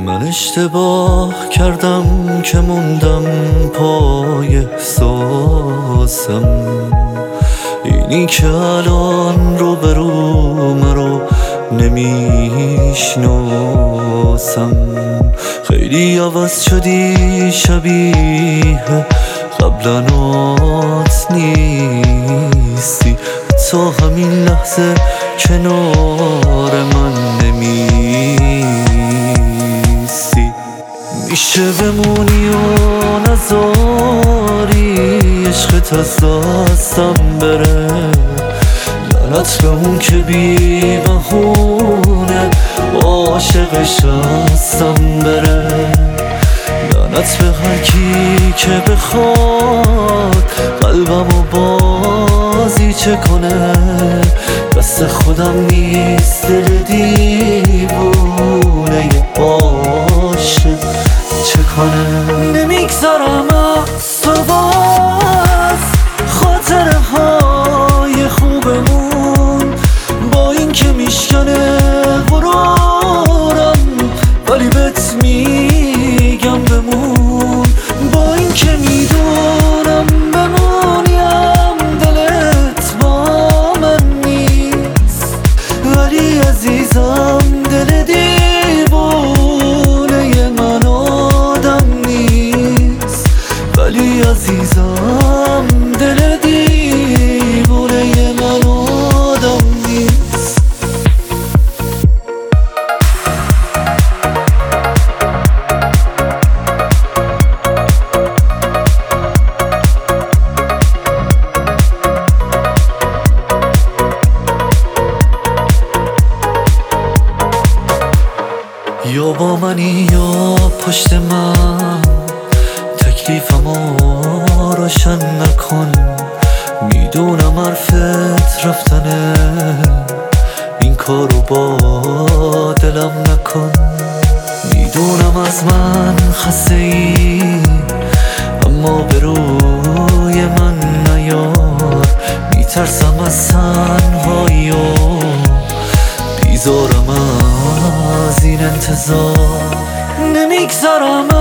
من اشتباه کردم که موندم پای احساسم، اینی که الان رو برو نمیشناسم. خیلی عوض شدی، شبیه قبلنات نیستی، تا همین لحظه کنار من نمیستی. میشه بمونی و نذاری عشقت از دستم بره، لعنت به اون که بی بهونه عاشقش هستم بره، لعنت به هر کی که بخواد قلبمو بازیچه کنه. دست خودم نیست دل دیوونه عاشق چه کنه. نمیگذارم از تو باز خاطره های خوبمون، با این که میشکنه غرورم ولی بهت میگم بمون. با این که میدونم بمونیم دلت با من نیست، ولی عزیزم دل دیوونه من آدم نیست، ولی عزیزم دل دیوونه من آدم نیست. یا با منی یا پشت من، تکلیفمو روشن نکن. میدونم حرفت رفتنه، این کارو با دلم نکن. میدونم از من خسته ای، اما به روی من نیار. میترسم از تنهایی و بیزارم از این انتظار. نمیگذارم